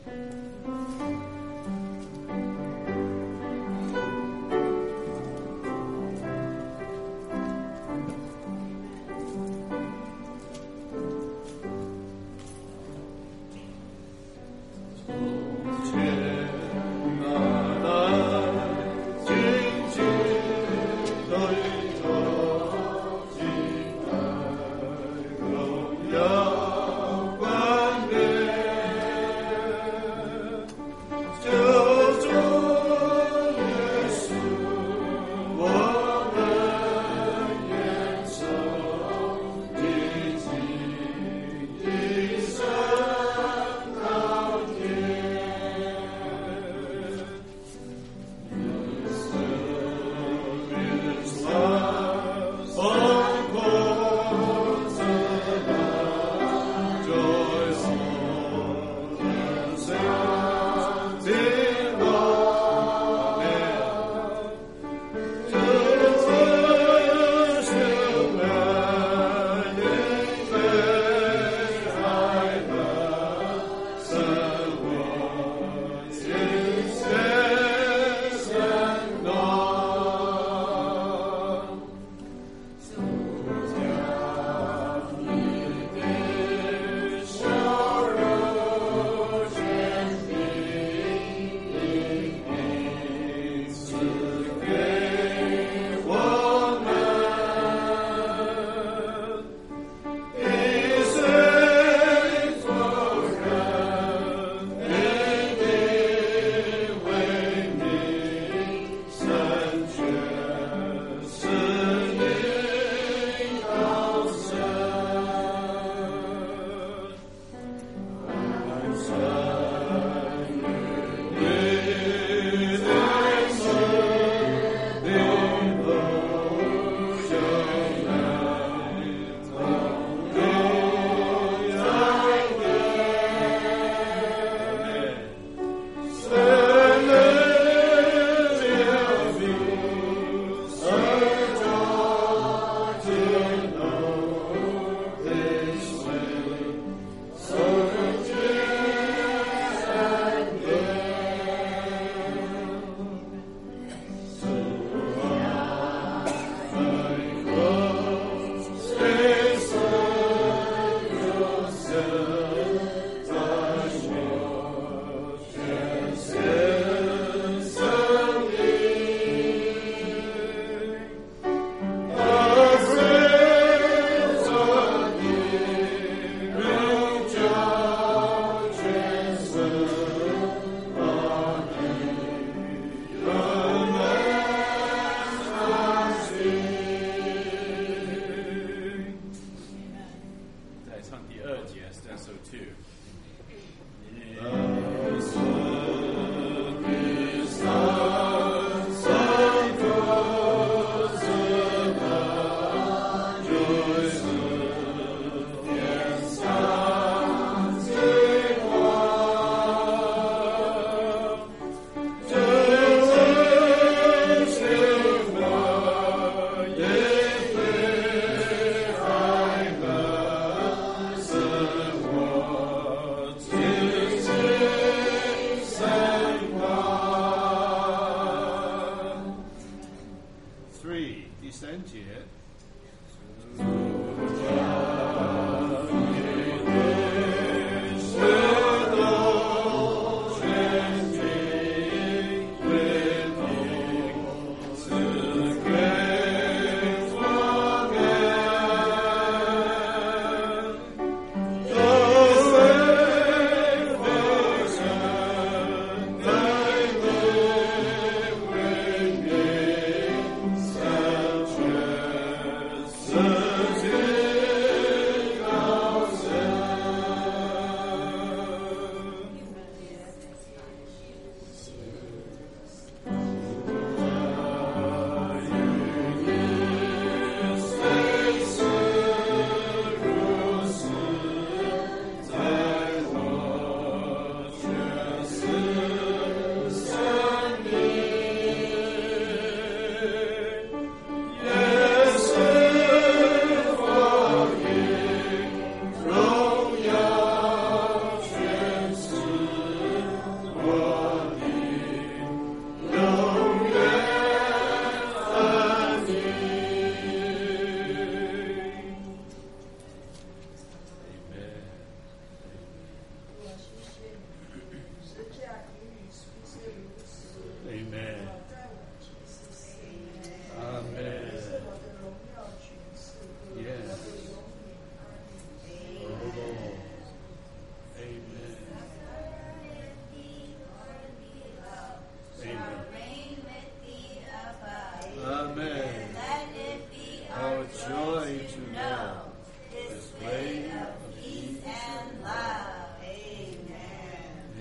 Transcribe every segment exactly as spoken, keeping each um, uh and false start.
荣耀冠冕。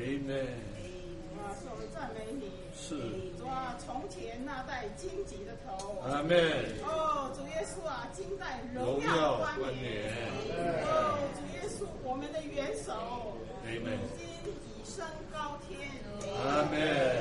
Amen。 啊，是我们赞美你。 是。 主啊，从前那戴荆棘的头。 阿门。 哦，主耶稣啊，今代荣耀冠冕。 哦，主耶稣，我们的元首。 Amen。 已经已升高天。 阿门。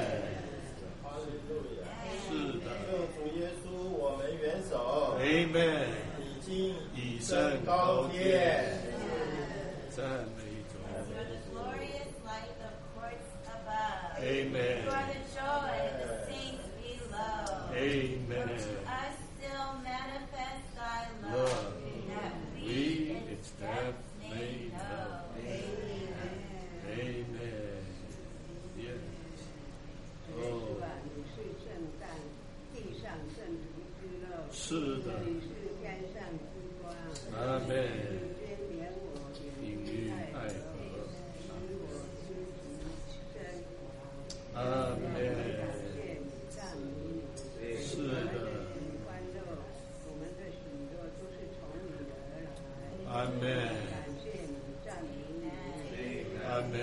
是的。主耶稣，我们元首。 Amen。 已经已升高天。赞美主。Amen. You are the joy of the saints below. Amen. For to us still manifest thy love, Love. that we We its its depths depths may may know. know. Amen. Yes. 主耶稣啊，你是圣诞，地上圣徒之乐。 是的。 你是天上之光。 阿门。 你眷恋我， 隐于爱河。阿门。是的。 欢乐，我们的喜乐都是从你而来。 阿门。 感谢你，赞美你。 阿门。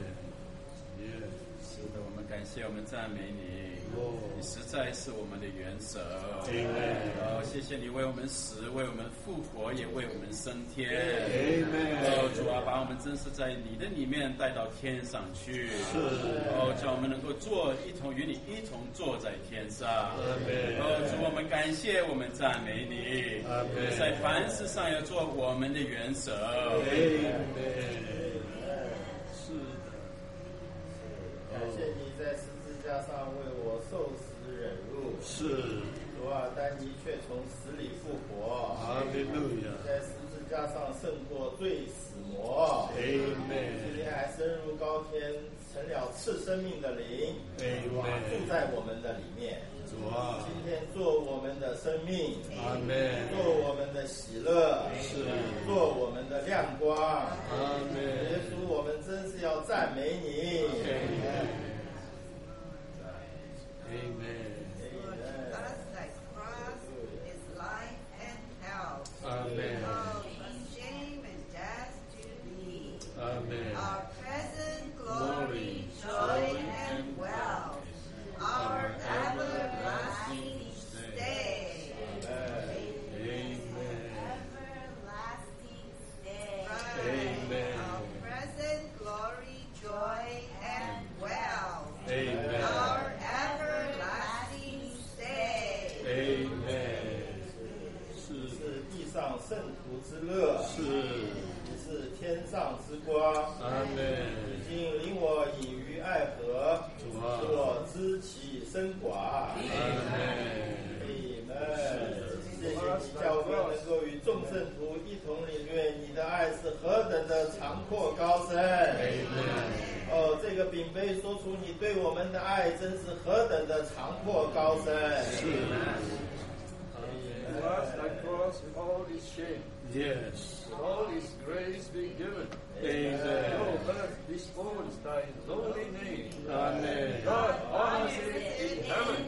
是的，我们感谢，我们赞美你。 哦， 你实在是我们的元首。 Amen。 哦，谢谢你为我们死，为我们复活，也为我们升天。 Amen。 哦，主啊，把我们真是在你的里面带到天上去。 是。 哦，叫我们能够坐一同与你一同坐在天上。 Amen。 哦，主，我们感谢，我们赞美你。 Amen。 在凡事上要做我们的元首。 Amen。是的。 感谢你在十字架上为我受死忍辱。 是。 主啊，但你却从死里复活。 哈利路亚。 在十字架上胜过罪死魔。 Amen。 今天还升入高天，成了赐生命的灵。 Amen。 住在我们的里面。 主啊， 今天做我们的生命。 阿门。 做我们的喜乐。 是。 做我们的亮光。 阿门。 耶稣，我们真是要赞美你。 Amen。Amen. Us thy cross is life and health. Amen. Oh, from shame and death to thee. Amen. Our present glory, joy, and wealth. Our everlasting stay. Amen. Everlasting stay. Amen. Our present glory, joy, and wealth. Amen. Our everlasting stay. Amen. 是是地上圣徒之乐。 是。 你是天上之光。 阿门。 已经领我隐于爱河，使我知其深寡。阿门。谢谢你教会能够与众圣徒一同领略你的爱是何等的长阔高深。哦，这个饼杯说出你对我们的爱真是何等的长阔高深。 是。 To us thy cross with all its shame. Yes. With all its grace be given. Amen. No earth disposes thy lowly name. Amen. God honors it in heaven.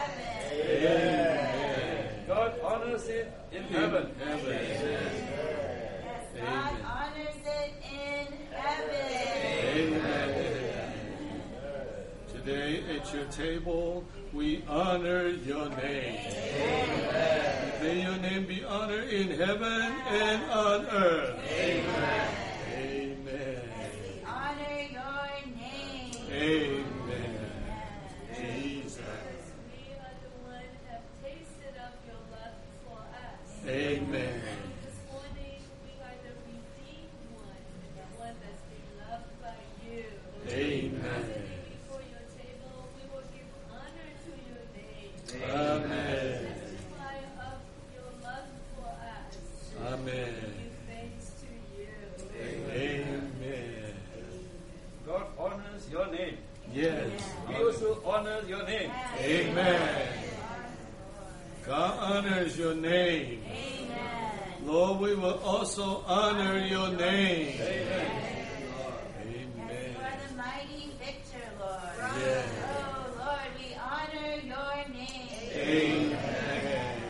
Amen. God honors it in heaven. Heaven. Yes, God honors it in heaven. Amen. Today at your table, we honor your name. Amen. May your name be honored in heaven and on earth. Amen. Amen. We honor your name. Amen. Jesus. We are the ones who have tasted of your love for us. Amen. This morning we are the redeemed ones, the one that's been loved by you. Amen. Sitting before your table, we will give honor to your name. Amen. Testify of your love for us. Amen. Give thanks to you. Amen. God honors your name. Yes. We also honor your name. Amen. God honors your name. Amen. Lord, we will also honor your name. Amen. Amen. You are the mighty victor, Lord. Yes. Oh, Lord, we honor your name. Amen.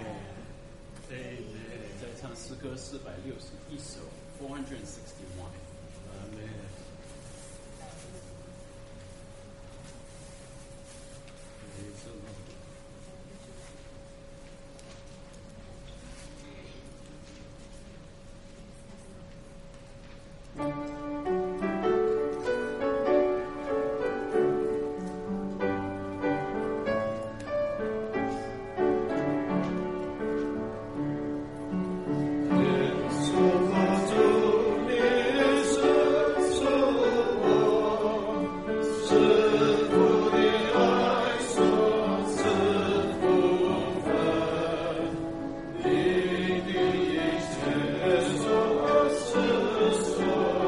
Amen. 在唱诗歌四百六十一首 four hundred sixty-one